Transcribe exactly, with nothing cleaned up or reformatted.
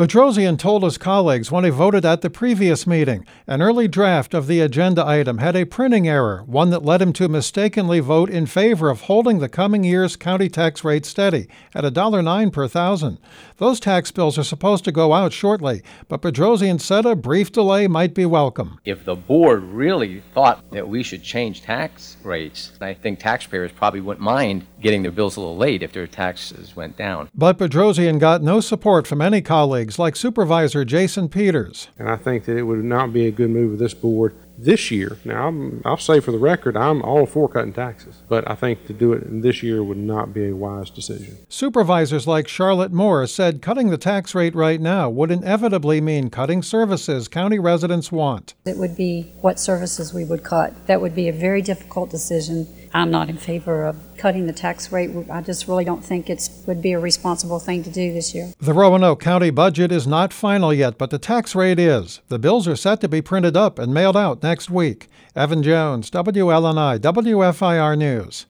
Bedrosian told his colleagues when he voted at the previous meeting an early draft of the agenda item had a printing error, one that led him to mistakenly vote in favor of holding the coming year's county tax rate steady at one dollar and nine cents per thousand. Those tax bills are supposed to go out shortly, but Bedrosian said a brief delay might be welcome. If the board really thought that we should change tax rates, I think taxpayers probably wouldn't mind getting their bills a little late if their taxes went down. But Bedrosian got no support from any colleagues like Supervisor Jason Peters. And I think that it would not be a good move of this board this year. Now, I'm, I'll say for the record, I'm all for cutting taxes, but I think to do it this year would not be a wise decision. Supervisors like Charlotte Moore said cutting the tax rate right now would inevitably mean cutting services county residents want. It would be what services we would cut. That would be a very difficult decision. I'm not in favor of cutting the tax rate. I just really don't think it would be a responsible thing to do this year. The Roanoke County budget is not final yet, but the tax rate is. The bills are set to be printed up and mailed out next week. Evan Jones, W L N I, W F I R News.